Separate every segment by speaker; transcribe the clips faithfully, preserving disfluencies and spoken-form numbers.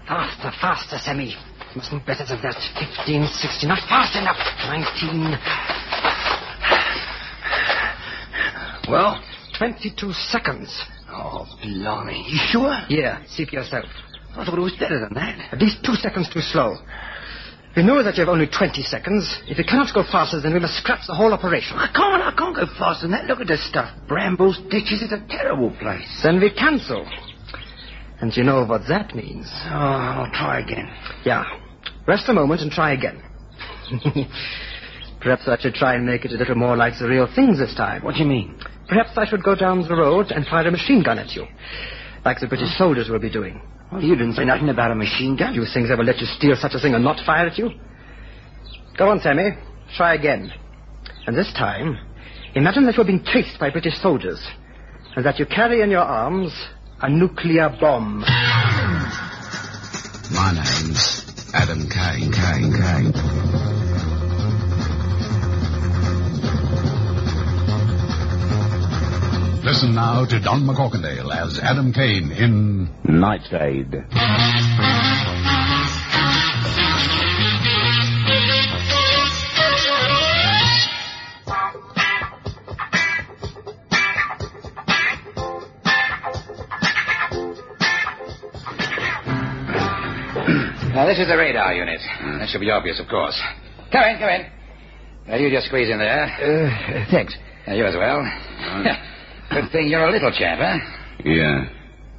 Speaker 1: Faster, faster, Sammy. Mustn't better than that. Fifteen, sixteen, not fast enough. Nineteen.
Speaker 2: Well?
Speaker 1: Twenty-two seconds.
Speaker 2: Oh, blimey. You sure?
Speaker 1: Yeah, see for yourself.
Speaker 2: I thought it was better than that.
Speaker 1: At least two seconds too slow. We know that you have only twenty seconds. If you cannot go faster, then we must scrap the whole operation.
Speaker 2: I can't, I can't go faster than that. Look at this stuff. Brambles, ditches, it's a terrible place.
Speaker 1: Then we cancel. And you know what that means.
Speaker 2: Oh, I'll try again.
Speaker 1: Yeah. Rest a moment and try again. Perhaps I should try and make it a little more like the real thing this time.
Speaker 2: What do you mean?
Speaker 1: Perhaps I should go down the road and fire a machine gun at you, like the British soldiers will be doing.
Speaker 2: Well, you didn't say nothing about a machine gun.
Speaker 1: You think they will let you steal such a thing and not fire at you? Go on, Sammy. Try again. And this time, imagine that you're being chased by British soldiers, and that you carry in your arms a nuclear bomb.
Speaker 3: My name's Adam Kane, Kane, Kane. Listen now to Don McCorkindale as Adam Kane in
Speaker 4: Nightshade.
Speaker 5: Now, this is the radar unit. Mm. That should be obvious, of course. Come in, come in. Now, you just squeeze in there.
Speaker 2: Uh, thanks.
Speaker 5: Now, you as well. Mm. Good thing you're a little chap, huh?
Speaker 3: Yeah.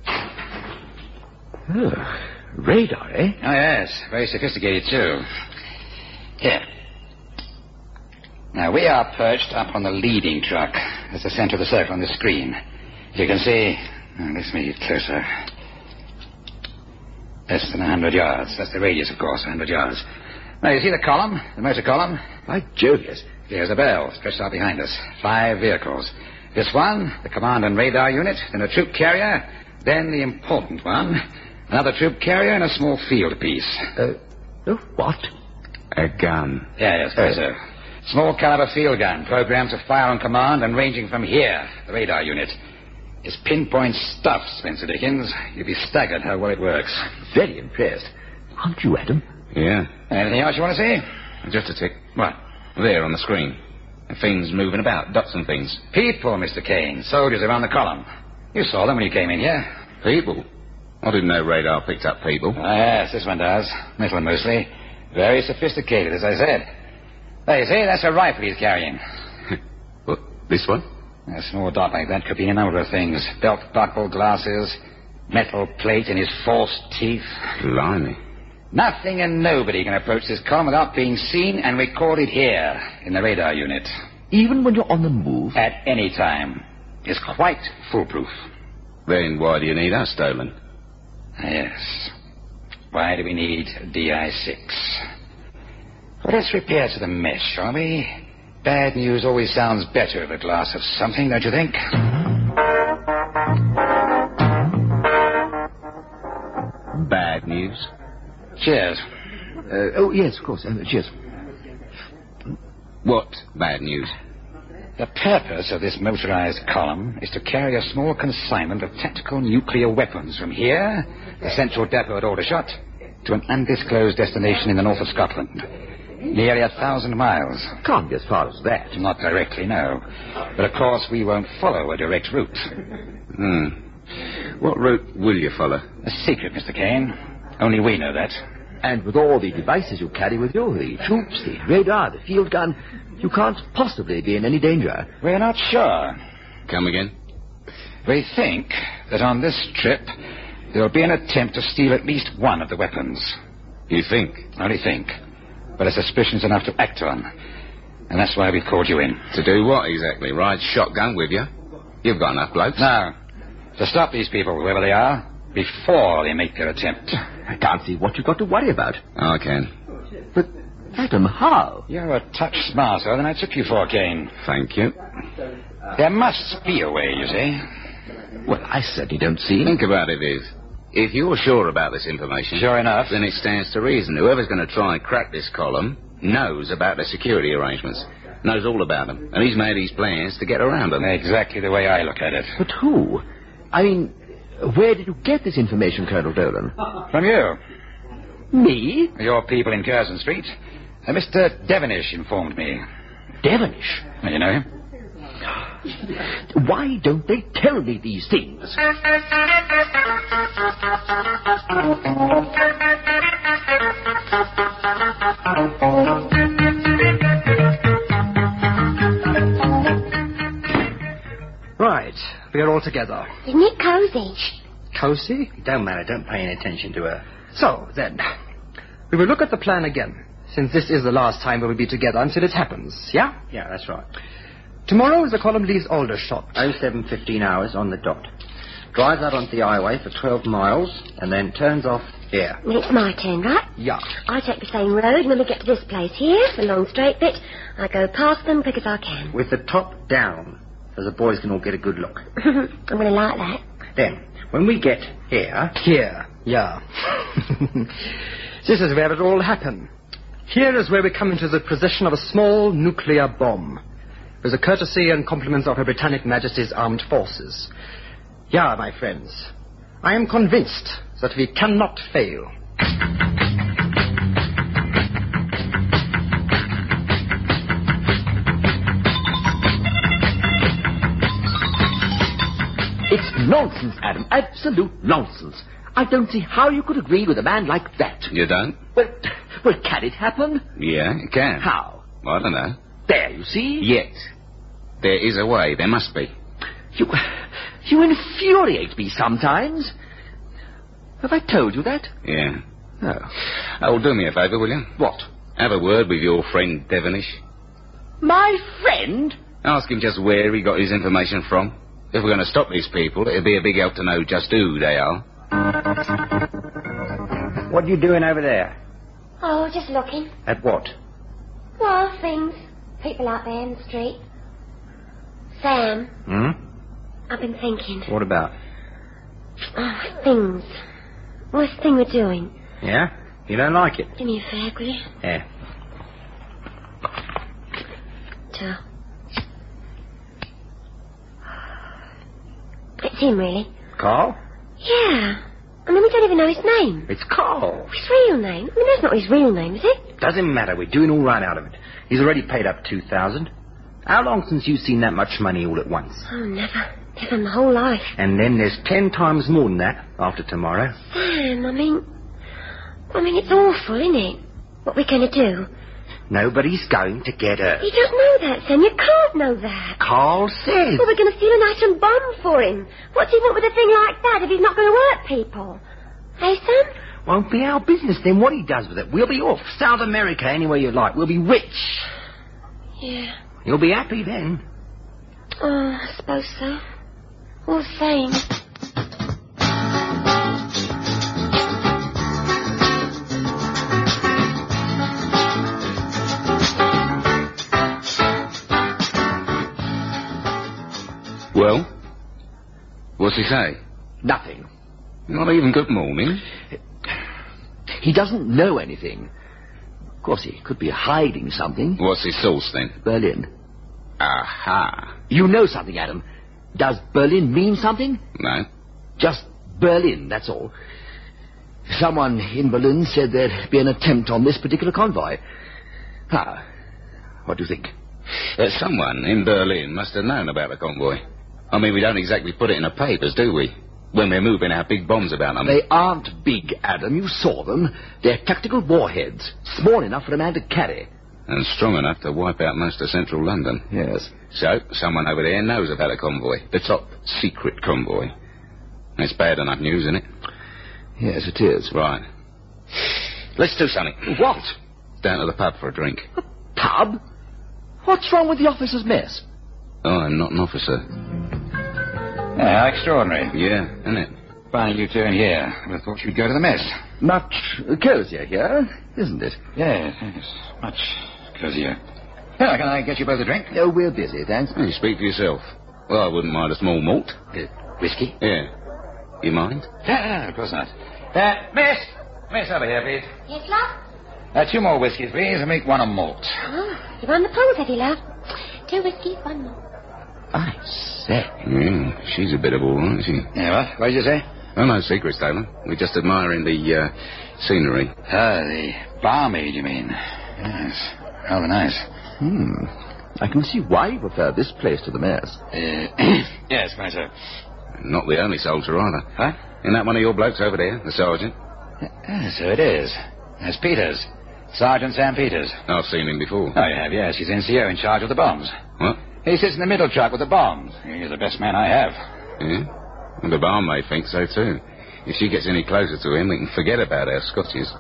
Speaker 2: Oh, radar, eh?
Speaker 5: Oh, yes. Very sophisticated, too. Here. Now, we are perched up on the leading truck. That's the center of the circle on the screen. As you can see... Oh, let's make it closer. Less than a hundred yards. That's the radius, of course, a hundred yards. Now, you see the column? The motor column?
Speaker 2: By Jove, yes.
Speaker 5: There's a bell stretched out behind us. Five vehicles. This one, the command and radar unit, then a troop carrier, then the important one, another troop carrier and a small field piece.
Speaker 2: Uh, oh, what?
Speaker 3: A gun.
Speaker 5: Yeah, yes, very so. Small caliber field gun, programmed to fire on command and ranging from here, the radar unit. It's pinpoint stuff, Spencer Dickens. You'd be staggered how well it works.
Speaker 2: Very impressed. Aren't you, Adam?
Speaker 3: Yeah.
Speaker 5: Anything else you want to see?
Speaker 3: Just a tick.
Speaker 5: What?
Speaker 3: There on the screen. And things moving about, dots and things.
Speaker 5: People, Mister Kane. Soldiers around the column. You saw them when you came in here.
Speaker 3: People? I didn't know radar picked up people.
Speaker 5: Ah, yes, this one does. Metal mostly. Very sophisticated, as I said. There, you see, that's a rifle he's carrying.
Speaker 3: What, this one?
Speaker 5: A small dot like that could be a number of things. Belt buckle, glasses, metal plate in his false teeth.
Speaker 3: Blimey.
Speaker 5: Nothing and nobody can approach this column without being seen and recorded here in the radar unit.
Speaker 2: Even when you're on the move?
Speaker 5: At any time. It's quite foolproof.
Speaker 3: Then why do you need us, Dolan?
Speaker 5: Yes. Why do we need D I six? Well, let's repair to the mess, shall we? Bad news always sounds better with a glass of something, don't you think?
Speaker 3: Bad news?
Speaker 5: Cheers.
Speaker 2: Uh, oh, yes, of course. Uh, cheers.
Speaker 3: What bad news?
Speaker 5: The purpose of this motorized column is to carry a small consignment of tactical nuclear weapons from here, the central depot at Aldershot, to an undisclosed destination in the north of Scotland. Nearly a thousand miles.
Speaker 2: Can't be as far as that.
Speaker 5: Not directly, no. But of course we won't follow a direct route.
Speaker 3: Hmm. What route will you follow?
Speaker 5: A secret, Mister Kane. Only we know that.
Speaker 2: And with all the devices you carry with you, the troops, the radar, the field gun, you can't possibly be in any danger.
Speaker 5: We're not sure.
Speaker 3: Come again?
Speaker 5: We think that on this trip there'll be an attempt to steal at least one of the weapons.
Speaker 3: You think?
Speaker 5: Only think. But a suspicion's enough to act on. And that's why we called you in.
Speaker 3: To do what exactly? Ride shotgun with you? You've got enough blokes.
Speaker 5: No. To stop these people, whoever they are, before they make their attempt.
Speaker 2: I can't see what you've got to worry about.
Speaker 3: I can.
Speaker 2: But, Adam, how?
Speaker 5: You're a touch smarter than I took you for, Kane.
Speaker 3: Thank you.
Speaker 5: There must be a way, you see.
Speaker 2: Well, I certainly don't see.
Speaker 3: Think about it, Viv. If you're sure about this information...
Speaker 5: Sure enough.
Speaker 3: Then it stands to reason. Whoever's going to try and crack this column knows about the security arrangements. Knows all about them. And he's made his plans to get around them.
Speaker 5: Exactly the way I look at it.
Speaker 2: But who? I mean, where did you get this information, Colonel Dolan?
Speaker 5: From you.
Speaker 2: Me?
Speaker 5: Your people in Curzon Street. Uh, Mister Devenish informed me.
Speaker 2: Devenish?
Speaker 5: Oh, you know him?
Speaker 2: Why don't they tell me these things?
Speaker 1: Right, we are all together.
Speaker 4: Isn't it cosy?
Speaker 1: Cosy? Don't matter, don't pay any attention to her. So, then, we will look at the plan again, since this is the last time we will be together until it happens, yeah?
Speaker 6: Yeah, that's right.
Speaker 1: Tomorrow the column leaves Aldershot.
Speaker 6: oh seven fifteen hours on the dot. Drives out onto the highway for twelve miles and then turns off here.
Speaker 4: Well, it's my turn, right?
Speaker 1: Yeah.
Speaker 4: I take the same road when we get to this place here, the long straight bit. I go past them quick as I can.
Speaker 6: With the top down, so the boys can all get a good look.
Speaker 4: I'm going to like that.
Speaker 6: Then, when we get here...
Speaker 1: Here, yeah. This is where it all happened. Here is where we come into the possession of a small nuclear bomb, with the courtesy and compliments of Her Britannic Majesty's Armed Forces. Yeah, my friends, I am convinced that we cannot fail.
Speaker 2: It's nonsense, Adam. Absolute nonsense. I don't see how you could agree with a man like that.
Speaker 3: You don't?
Speaker 2: Well, well, can it happen?
Speaker 3: Yeah, it can.
Speaker 2: How?
Speaker 3: I don't know.
Speaker 2: There, you see?
Speaker 3: Yet. There is a way. There must be.
Speaker 2: You, you infuriate me sometimes. Have I told you that?
Speaker 3: Yeah.
Speaker 2: Oh.
Speaker 3: Oh, do me a favour, will you?
Speaker 2: What?
Speaker 3: Have a word with your friend Devenish.
Speaker 2: My friend?
Speaker 3: Ask him just where he got his information from. If we're going to stop these people, it'd be a big help to know just who they are.
Speaker 6: What are you doing over there?
Speaker 4: Oh, just looking.
Speaker 6: At what?
Speaker 4: Well, things. People out there in the street. Sam,
Speaker 6: Hmm?
Speaker 4: I've been thinking.
Speaker 6: What about?
Speaker 4: Oh, things. What's the thing we're doing?
Speaker 6: Yeah? You don't like it?
Speaker 4: Do me a fag, will you?
Speaker 6: Yeah.
Speaker 4: Joe. It's him, really.
Speaker 6: Carl?
Speaker 4: Yeah. I mean, we don't even know his name.
Speaker 6: It's Carl.
Speaker 4: His real name? I mean, that's not his real name, is it?
Speaker 6: Doesn't matter. We're doing all right out of it. He's already paid up two thousand. How long since you've seen that much money all at once?
Speaker 4: Oh, never. Never in my whole life.
Speaker 6: And then there's ten times more than that after tomorrow.
Speaker 4: Sam, I mean... I mean, it's awful, isn't it? What we're going to do.
Speaker 6: Nobody's going to get hurt.
Speaker 4: You don't know that, Sam. You can't know that.
Speaker 6: Carl says.
Speaker 4: Well, we're going to steal an atom bomb for him. What's he want with a thing like that if he's not going to hurt people? Hey, Sam?
Speaker 6: Won't be our business then what he does with it. We'll be off. South America, anywhere you like. We'll be rich.
Speaker 4: Yeah.
Speaker 6: You'll be happy then.
Speaker 4: Oh, I suppose so. All the same.
Speaker 3: Well? What's he say?
Speaker 2: Nothing.
Speaker 3: Not even good morning.
Speaker 2: He doesn't know anything. Of course, he could be hiding something.
Speaker 3: What's his source, then?
Speaker 2: Berlin.
Speaker 3: Aha.
Speaker 2: You know something, Adam. Does Berlin mean something?
Speaker 3: No.
Speaker 2: Just Berlin, that's all. Someone in Berlin said there'd be an attempt on this particular convoy. Ah, what do you think?
Speaker 3: Uh, someone in Berlin must have known about the convoy. I mean, we don't exactly put it in the papers, do we? When we're moving our big bombs about them.
Speaker 2: They aren't big, Adam. You saw them. They're tactical warheads, small enough for a man to carry.
Speaker 3: And strong enough to wipe out most of central London.
Speaker 2: Yes.
Speaker 3: So, someone over there knows about a convoy. The top secret convoy. It's bad enough news, isn't it?
Speaker 2: Yes, it is.
Speaker 3: Right. Let's do something.
Speaker 2: What?
Speaker 3: Down to the pub for a drink.
Speaker 2: A pub? What's wrong with the officers' mess?
Speaker 3: Oh, I'm not an officer.
Speaker 5: Yeah, how extraordinary.
Speaker 3: Yeah, isn't it?
Speaker 5: Finding you two in here. I would have thought you'd go to the mess.
Speaker 2: Much cozier here, isn't it?
Speaker 5: Yes, yes. Much cozier. Yeah, can I get you both a drink?
Speaker 2: Oh, we're busy, thanks.
Speaker 3: You speak for yourself. Well, I wouldn't mind a small malt.
Speaker 5: Uh, whiskey?
Speaker 3: Yeah. You mind?
Speaker 5: Yeah, of course not. Uh, miss! Miss, over here, please.
Speaker 4: Yes, love?
Speaker 5: Uh, two more whiskies, please, and make one a malt.
Speaker 4: Oh, you're on the pole, have you, love? Two whiskeys, one more.
Speaker 2: I say.
Speaker 3: Yeah, she's a bit of all right, isn't she?
Speaker 5: Yeah, what? What did you say?
Speaker 3: Oh, no secrets, Taylor. We're just admiring the uh, scenery.
Speaker 5: Ah, the barmaid, you mean? Yes, rather nice.
Speaker 2: Hmm. I can see why you prefer this place to the mayor's.
Speaker 5: Uh, yes, quite so.
Speaker 3: Not the only soldier either.
Speaker 5: Huh?
Speaker 3: Isn't that one of your blokes over there, the sergeant?
Speaker 5: Uh, so it is. That's Peters. Sergeant Sam Peters.
Speaker 3: I've seen him before.
Speaker 5: Oh, you have, yes. He's N C O in charge of the bombs.
Speaker 3: What?
Speaker 5: He sits in the middle truck with the bombs. He's the best man I have.
Speaker 3: Yeah? And the barmaid thinks so too. If she gets any closer to him, we can forget about our Scotches.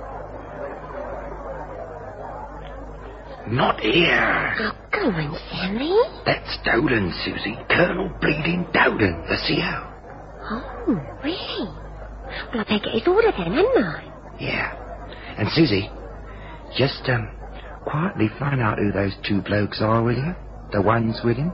Speaker 7: Not here.
Speaker 4: Oh, go on, Sammy.
Speaker 7: That's Dolan, Susie. Colonel Bleeding Dolan, the C O.
Speaker 4: Oh, really? Well, I take it his order then, hadn't I?
Speaker 7: Yeah. And Susie, just, um, quietly find out who those two blokes are, will you? The ones with him?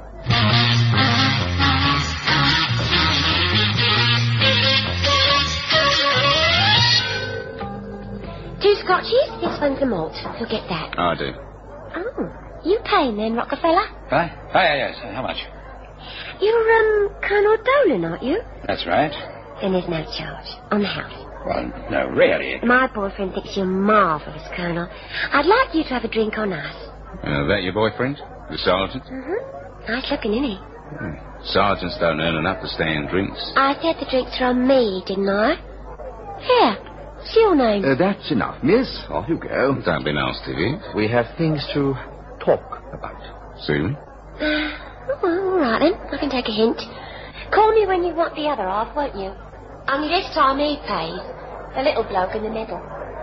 Speaker 4: Two scotches, this one's a malt. You'll get that.
Speaker 3: I do.
Speaker 4: Oh, you paying then, Rockefeller?
Speaker 5: Huh? Oh, yeah, yes. How much?
Speaker 4: You're, um, Colonel Dolan, aren't you?
Speaker 5: That's right.
Speaker 4: Then there's no charge. On the house.
Speaker 5: Well, no, really.
Speaker 4: My boyfriend thinks you're marvellous, Colonel. I'd like you to have a drink on us.
Speaker 3: Uh, that your boyfriend? The sergeant?
Speaker 4: Mm-hmm. Nice looking, isn't he?
Speaker 3: Hmm. Sergeants don't earn enough to stand drinks.
Speaker 4: I said the drinks were on me, didn't I? Here. What's your name?
Speaker 2: Uh, that's enough, miss. Off you go.
Speaker 3: Don't be nasty, Viv.
Speaker 2: We have things to talk about.
Speaker 3: Soon?
Speaker 4: Uh, oh, well, all right then. I can take a hint. Call me when you want the other half, won't you? Only this time he pays. The little bloke in the middle.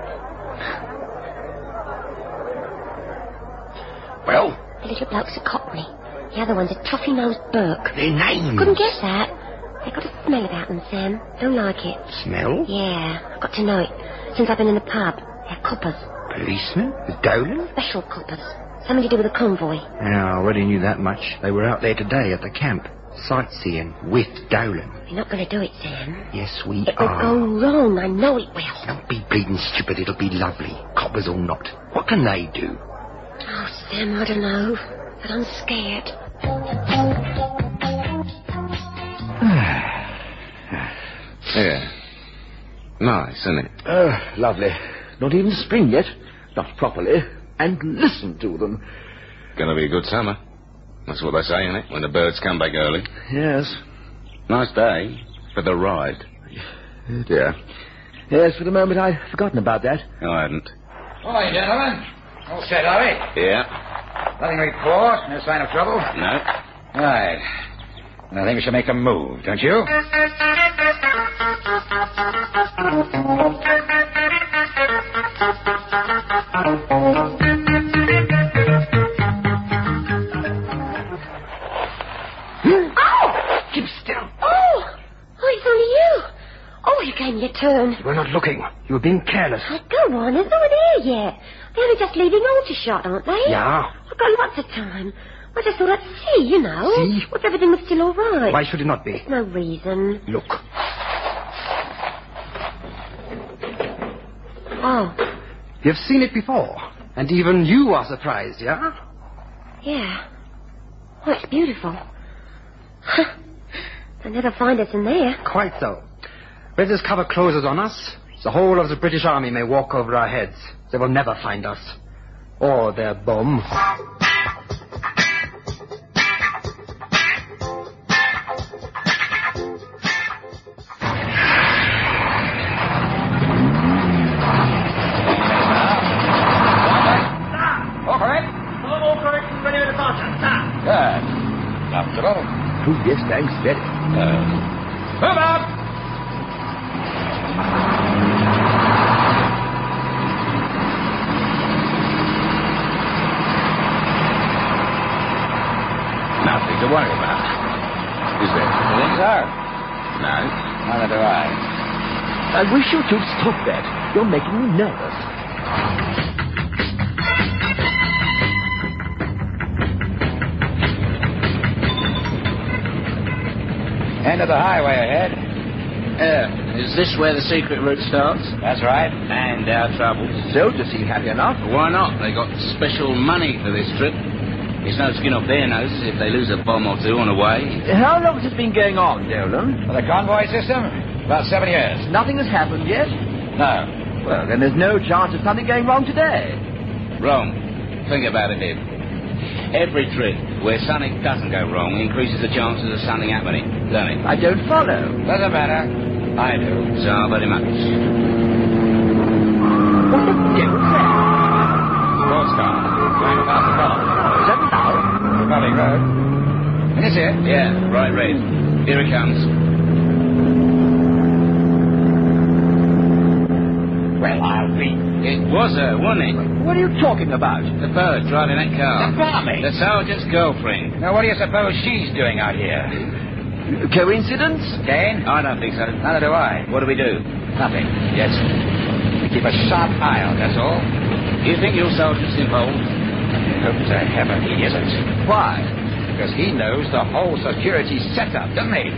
Speaker 7: Well,
Speaker 4: The little bloke's a Cockney. The other one's a toffee-nosed Burke.
Speaker 7: their names.
Speaker 4: Couldn't guess that. They've got a smell about them, Sam. Don't like it.
Speaker 7: Smell?
Speaker 4: Yeah, I've got to know it. Since I've been in the pub. They're coppers.
Speaker 7: Policeman? The Dolan?
Speaker 4: Special coppers. Something to do with a convoy.
Speaker 7: Yeah, I already knew that much. They were out there today at the camp, sightseeing with Dolan.
Speaker 4: You're not going to do it, Sam.
Speaker 7: Yes, we
Speaker 4: It will
Speaker 7: are.
Speaker 4: go wrong. I know it will.
Speaker 7: Don't be bleeding stupid. It'll be lovely. Coppers or not. What can they do?
Speaker 4: Oh, Sam, I don't know. But I'm scared.
Speaker 3: Yeah. Nice, isn't it?
Speaker 2: Oh, lovely. Not even spring yet. Not properly. And listen to them.
Speaker 3: Gonna be a good summer. That's what they say, isn't it? When the birds come back early.
Speaker 2: Yes.
Speaker 3: Nice day for the ride.
Speaker 2: Oh, dear. Yes, for the moment I'd forgotten about that.
Speaker 3: No, I hadn't.
Speaker 5: Hi, gentlemen. All set, are we?
Speaker 3: Yeah?
Speaker 5: Nothing to report? No sign of trouble?
Speaker 3: No?
Speaker 5: Right. I think we should make a move, don't you?
Speaker 7: Keep still.
Speaker 4: Oh! Oh, it's only you. Oh, you gave me a turn.
Speaker 1: You were not looking. You were being careless.
Speaker 4: Oh, go on. There's no one here yet. They're only just leaving Aldershot, aren't they?
Speaker 1: Yeah.
Speaker 4: I've got lots of time. I just thought I'd see, you know.
Speaker 1: See?
Speaker 4: If everything was still all right.
Speaker 1: Why should it not be?
Speaker 4: There's no reason.
Speaker 1: Look.
Speaker 4: Oh,
Speaker 1: You've seen it before. And even you are surprised, yeah?
Speaker 4: yeah. Oh, it's beautiful. They'll never find us in there.
Speaker 1: Quite so. When this cover closes on us, the whole of the British Army may walk over our heads. They will never find us. Or their bomb.
Speaker 5: Good. Comfortable?
Speaker 2: Oh, yes, thanks, very.
Speaker 5: Uh, move up!
Speaker 3: Nothing to worry about. Is there?
Speaker 5: You think so?
Speaker 3: No.
Speaker 5: Neither do I.
Speaker 2: I wish you to stop that. You're making me nervous.
Speaker 5: End of the highway ahead.
Speaker 8: Uh, is this where the secret route starts?
Speaker 5: That's right.
Speaker 8: And our troubles?
Speaker 2: Soldiers seem happy enough.
Speaker 3: Why not? They got special money for this trip. It's no skin off their noses if they lose a bomb or two on the way.
Speaker 2: How long has this been going on, Dolan?
Speaker 5: For the convoy system? About seven years.
Speaker 2: Nothing has happened yet?
Speaker 5: No.
Speaker 2: Well, then there's no chance of something going wrong today.
Speaker 3: Wrong. Think about it, Ib. Every trip where something doesn't go wrong increases the chances of something happening, doesn't it?
Speaker 2: I don't follow.
Speaker 5: Doesn't matter. I do.
Speaker 3: So very much.
Speaker 2: What the devil's that?
Speaker 5: Sports car. Going past the column.
Speaker 2: Is that now?
Speaker 5: Valley Road. Is this it?
Speaker 3: Yeah, bright red. Here it comes.
Speaker 5: Well, I'll be...
Speaker 3: It was her, wasn't it?
Speaker 2: What are you talking about?
Speaker 3: The bird driving that car.
Speaker 5: The barmaid.
Speaker 3: The sergeant's girlfriend.
Speaker 5: Now, what do you suppose she's doing out here?
Speaker 2: Coincidence?
Speaker 5: Kane?
Speaker 3: I don't think so.
Speaker 5: Neither do I.
Speaker 3: What do we do?
Speaker 5: Nothing. Yes. We keep a sharp eye out, that's all.
Speaker 3: You think your sergeant's involved?
Speaker 5: I hope to heaven he isn't.
Speaker 2: Why?
Speaker 5: Because he knows the whole security setup, doesn't he?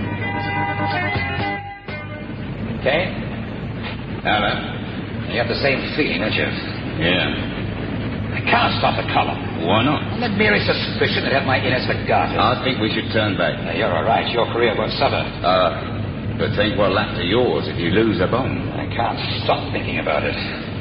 Speaker 5: Kane?
Speaker 3: Hello.
Speaker 5: You have the same feeling, don't you?
Speaker 3: Yeah.
Speaker 5: I can't stop the column.
Speaker 3: Why not?
Speaker 5: On the merest suspicion that have my innards forgotten.
Speaker 3: I think we should turn back.
Speaker 5: Now, you're all right. Your career won't suffer.
Speaker 3: Uh, but think what'll happen to yours if you lose a bomb.
Speaker 5: I can't stop thinking about it.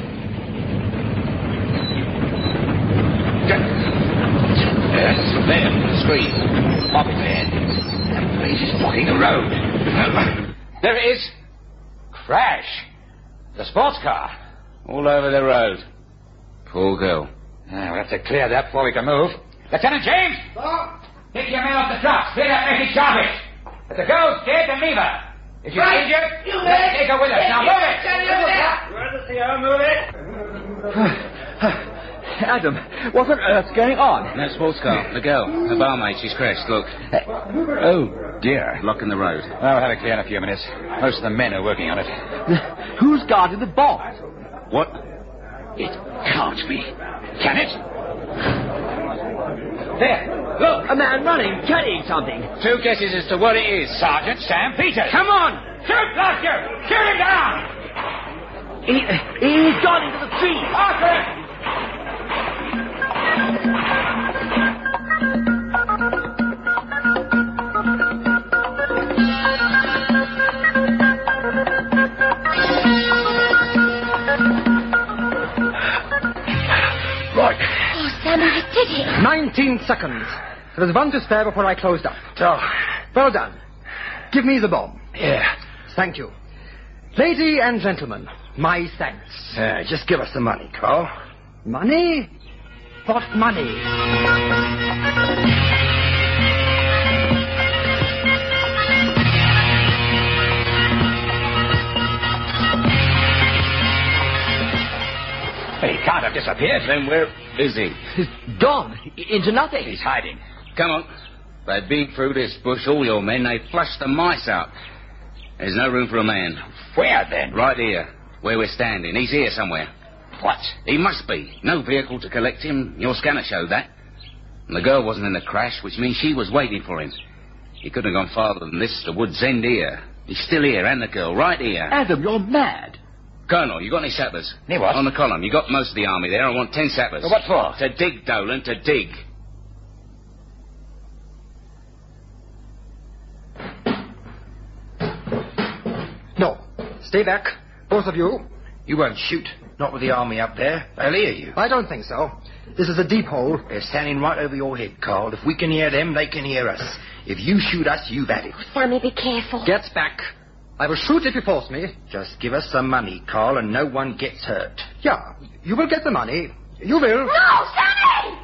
Speaker 3: Yes, there, the screen.
Speaker 5: Bobby man. That place is blocking the road. There it is. Crash. The sports car.
Speaker 3: All over the road. Poor girl.
Speaker 5: Ah, we'll have to clear that before we can move. Lieutenant James!
Speaker 1: Sir?
Speaker 5: Take your men off the trucks. Clear that message sharpish. If the girl's dead, then leave her. If she's
Speaker 1: Right.
Speaker 5: injured,
Speaker 1: You
Speaker 5: let's
Speaker 1: there.
Speaker 5: take her with us. Now move it!
Speaker 1: Where's the C O? Move it.
Speaker 2: Adam, what on earth's going on?
Speaker 3: No sports car. The girl. The barmaid. She's crashed. Look.
Speaker 5: Oh, dear.
Speaker 3: Blocking the road.
Speaker 5: Well, we'll have it clear in a few minutes. Most of the men are working on it.
Speaker 2: Who's guarding the bomb?
Speaker 3: What?
Speaker 5: It can't be. Can it? There, look.
Speaker 2: A man running, carrying something.
Speaker 3: Two guesses as to what it is.
Speaker 5: Sergeant Sam Peters.
Speaker 3: Come on!
Speaker 5: Shoot, Blaster! Shoot him down!
Speaker 2: He, he's gone into the tree.
Speaker 5: After him!
Speaker 1: Right.
Speaker 4: Oh, Sammy, I did it.
Speaker 1: Nineteen seconds. There's one to spare before I closed up.
Speaker 7: Oh,
Speaker 1: Well done. Give me the bomb.
Speaker 7: yeah.
Speaker 1: Thank you. Lady and gentlemen, my thanks.
Speaker 7: Uh, just give us the money, Carl.
Speaker 1: Money? What money?
Speaker 5: He can't have disappeared.
Speaker 3: Then where is he?
Speaker 2: He's gone into nothing.
Speaker 5: He's hiding.
Speaker 3: Come on. They beat through this bush, all your men. They flushed the mice out. There's no room for a man.
Speaker 5: Where then?
Speaker 3: Right here, where we're standing. He's here somewhere.
Speaker 5: What?
Speaker 3: He must be. No vehicle to collect him. Your scanner showed that. And the girl wasn't in the crash, which means she was waiting for him. He couldn't have gone farther than this, the wood's end here. He's still here, and the girl, right here.
Speaker 2: Adam, you're mad.
Speaker 3: Colonel, you got any sappers?
Speaker 5: Any what?
Speaker 3: On the column. You got most of the army there. I want ten sappers.
Speaker 5: Well, what for?
Speaker 3: To dig, Dolan, to dig.
Speaker 1: No. Stay back. Both of you.
Speaker 7: You won't shoot. Not with the army up there. They'll hear you.
Speaker 1: I don't think so. This is a deep hole.
Speaker 7: They're standing right over your head, Carl. If we can hear them, they can hear us. If you shoot us, you've had it.
Speaker 4: Sammy, be careful.
Speaker 1: Get back. I will shoot if you force me.
Speaker 7: Just give us some money, Carl, and no one gets hurt.
Speaker 1: Yeah, you will get the money. You will.
Speaker 4: No, Sammy!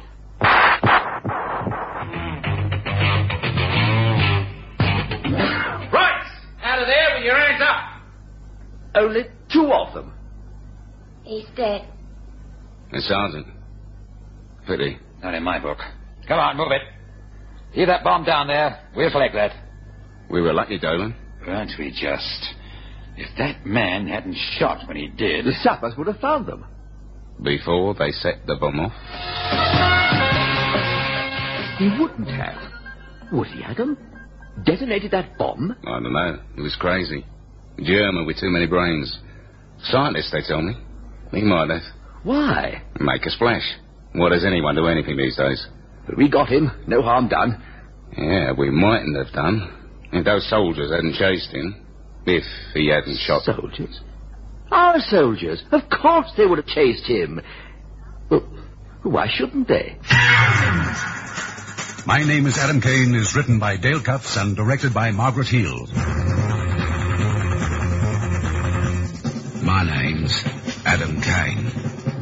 Speaker 3: Right! Out of there with your hands up!
Speaker 2: Only two of them.
Speaker 4: He's dead.
Speaker 3: The sergeant. Pity.
Speaker 5: Not in my book. Come on, move it. Leave that bomb down there. We'll collect that.
Speaker 3: We were lucky, Dolan.
Speaker 5: Weren't we just? If that man hadn't shot when he did...
Speaker 2: The sappers would have found them.
Speaker 3: Before they set the bomb off.
Speaker 2: He wouldn't have. Would he, Adam? Detonated that bomb?
Speaker 3: I don't know. He was crazy. German with too many brains. Scientist, they tell me. He might have.
Speaker 2: Why?
Speaker 3: Make a splash. What does anyone do anything these days?
Speaker 2: But we got him. No harm done.
Speaker 3: Yeah, we mightn't have done. If those soldiers hadn't chased him. If he hadn't shot them.
Speaker 2: Soldiers? Our soldiers. Of course they would have chased him. Well, why shouldn't they?
Speaker 9: My Name is Adam Kane is written by Dale Cuffs and directed by Margaret Heel. My name's Adam Kane.